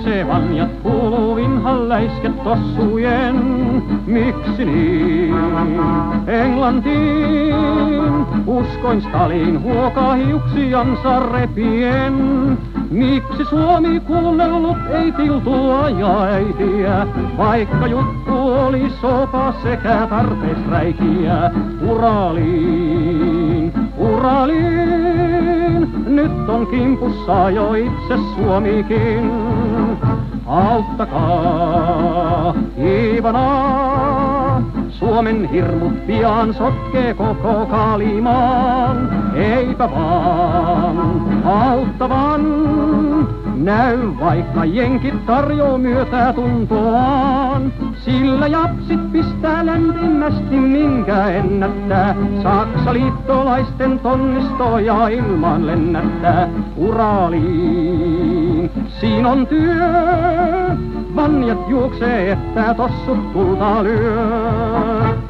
juoksee vanjat kuuluu vinhan läisket tossujen. Miksi niin? Englantiin uskoin Stalin huokaa hiuksiansa repien. Miksi Suomi kuunnellut ei tiltua ja äitiä, vaikka juttu oli sopa sekä tarpeisräikiä? Uraliin, Uraliin, nyt on kimpussa jo itse Suomikin. Auttakaa, Iivanaa, Suomen hirmut pian sotkee koko Kaalimaan. Eipä vaan auttavan, näy vaikka jenkit tarjoo myötää tuntoaan. Sillä japsit pistää lämpimästi minkä ennättää. Saksa liittolaisten tonnistoja ilman lennättää. Uraliin, siinä on työ, vanjat juoksee että tossut tulta lyö.